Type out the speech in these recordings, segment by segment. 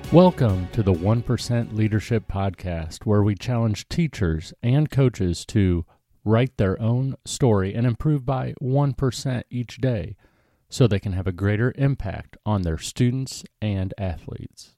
Welcome to the 1% Leadership Podcast, where we challenge teachers and coaches to write their own story and improve by 1% each day so they can have a greater impact on their students and athletes.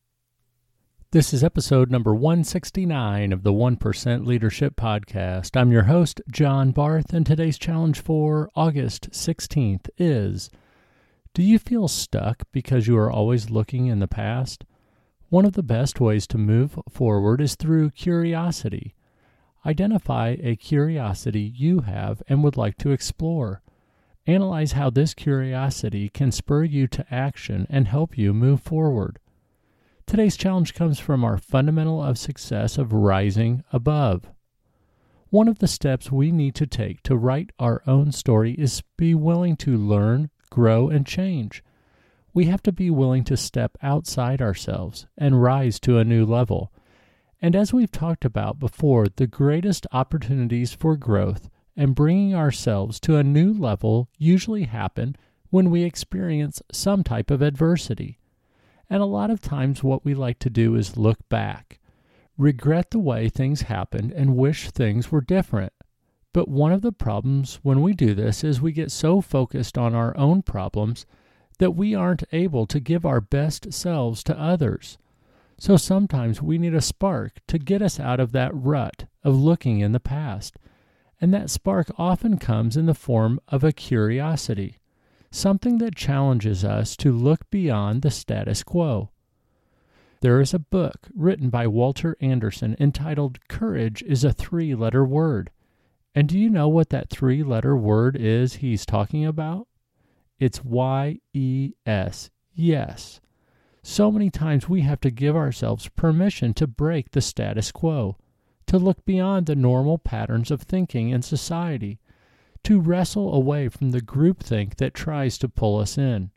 This is episode number 169 of the 1% Leadership Podcast. I'm your host, John Barth, and today's challenge for August 16th is, do you feel stuck because you are always looking in the past? One of the best ways to move forward is through curiosity. Identify a curiosity you have and would like to explore. Analyze how this curiosity can spur you to action and help you move forward. Today's challenge comes from our fundamental of success of rising above. One of the steps we need to take to write our own story is be willing to learn, grow, and change. We have to be willing to step outside ourselves and rise to a new level. And as we've talked about before, the greatest opportunities for growth and bringing ourselves to a new level usually happen when we experience some type of adversity. And a lot of times what we like to do is look back, regret the way things happened, and wish things were different. But one of the problems when we do this is we get so focused on our own problems that we aren't able to give our best selves to others. So sometimes we need a spark to get us out of that rut of looking in the past. And that spark often comes in the form of a curiosity, something that challenges us to look beyond the status quo. There is a book written by Walter Anderson entitled Courage is a 3-letter word. And do you know what that 3-letter word is he's talking about? It's Y-E-S, yes. So many times we have to give ourselves permission to break the status quo, to look beyond the normal patterns of thinking in society, to wrestle away from the groupthink that tries to pull us in.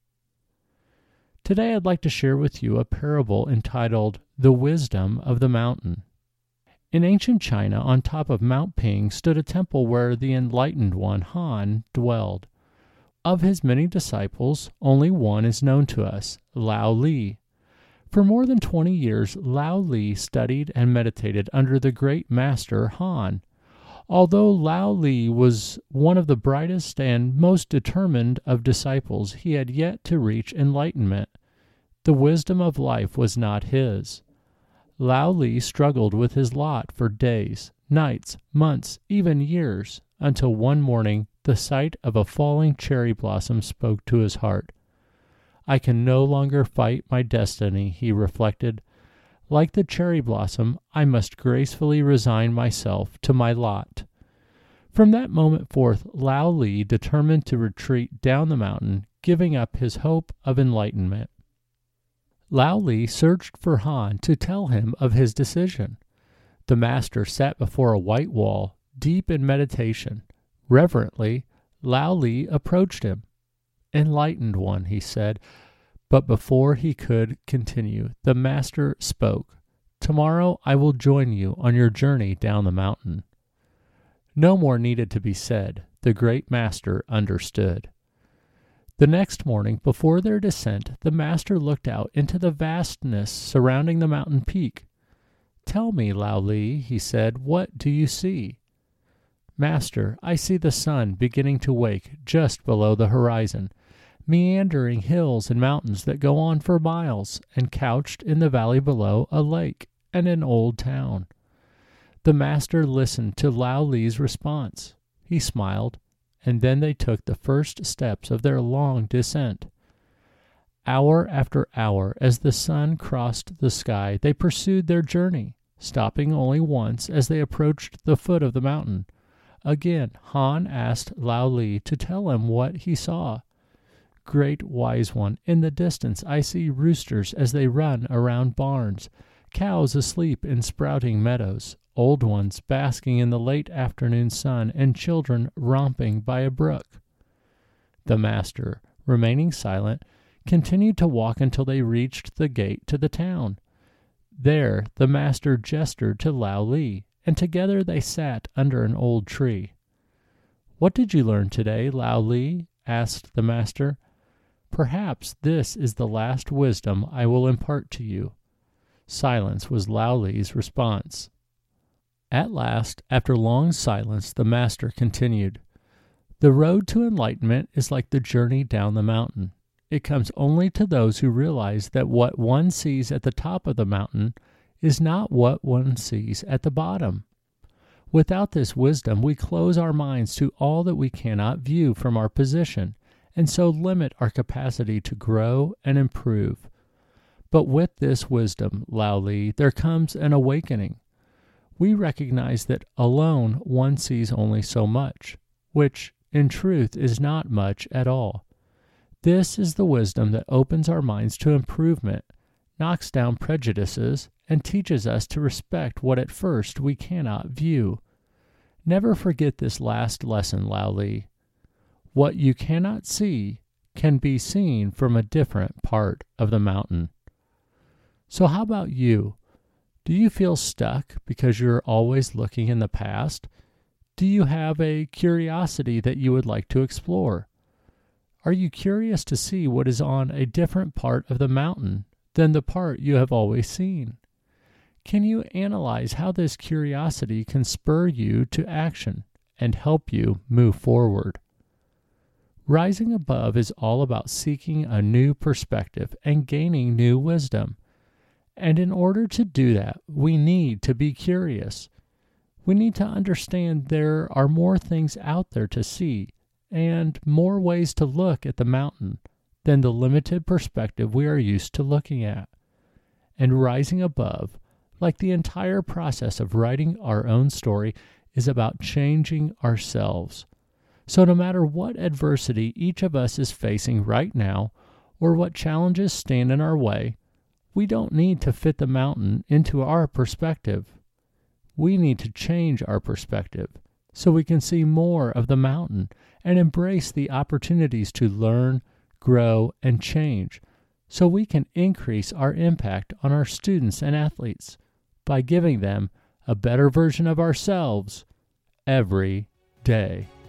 Today I'd like to share with you a parable entitled The Wisdom of the Mountain. In ancient China, on top of Mount Ping stood a temple where the enlightened one, Han, dwelled. Of his many disciples, only one is known to us, Lao Li. For more than 20 years, Lao Li studied and meditated under the great master Han. Although Lao Li was one of the brightest and most determined of disciples, he had yet to reach enlightenment. The wisdom of life was not his. Lao Li struggled with his lot for days, nights, months, even years, until one morning the sight of a falling cherry blossom spoke to his heart. I can no longer fight my destiny, he reflected. Like the cherry blossom, I must gracefully resign myself to my lot. From that moment forth, Lao Li determined to retreat down the mountain, giving up his hope of enlightenment. Lao Li searched for Han to tell him of his decision. The master sat before a white wall, deep in meditation. Reverently, Lao Li approached him. Enlightened one, he said, but before he could continue, the master spoke. Tomorrow I will join you on your journey down the mountain. No more needed to be said. The great master understood. The next morning, before their descent, the master looked out into the vastness surrounding the mountain peak. Tell me, Lao Li, he said, what do you see? Master, I see the sun beginning to wake just below the horizon, meandering hills and mountains that go on for miles, and couched in the valley below a lake and an old town. The master listened to Lao Li's response. He smiled, and then they took the first steps of their long descent. Hour after hour, as the sun crossed the sky, they pursued their journey, stopping only once as they approached the foot of the mountain. Again, Han asked Lao Li to tell him what he saw. Great wise one, in the distance I see roosters as they run around barns, cows asleep in sprouting meadows, old ones basking in the late afternoon sun, and children romping by a brook. The master, remaining silent, continued to walk until they reached the gate to the town. There the master gestured to Lao Li, and together they sat under an old tree. "What did you learn today, Lao Li?" asked the master. "Perhaps this is the last wisdom I will impart to you. Silence was Lao Li's response. At last, after long silence, the master continued, "The road to enlightenment is like the journey down the mountain. It comes only to those who realize that what one sees at the top of the mountain is not what one sees at the bottom. Without this wisdom, we close our minds to all that we cannot view from our position, and so limit our capacity to grow and improve. But with this wisdom, Lao Li, there comes an awakening. We recognize that alone one sees only so much, which, in truth, is not much at all. This is the wisdom that opens our minds to improvement, knocks down prejudices, and teaches us to respect what at first we cannot view. Never forget this last lesson, Lao Li. What you cannot see can be seen from a different part of the mountain." So how about you? Do you feel stuck because you're always looking in the past? Do you have a curiosity that you would like to explore? Are you curious to see what is on a different part of the mountain than the part you have always seen? Can you analyze how this curiosity can spur you to action and help you move forward? Rising above is all about seeking a new perspective and gaining new wisdom. And in order to do that, we need to be curious. We need to understand there are more things out there to see and more ways to look at the mountain than the limited perspective we are used to looking at. And rising above, like the entire process of writing our own story, is about changing ourselves. So no matter what adversity each of us is facing right now, or what challenges stand in our way, we don't need to fit the mountain into our perspective. We need to change our perspective so we can see more of the mountain and embrace the opportunities to learn, grow, and change so we can increase our impact on our students and athletes by giving them a better version of ourselves every day.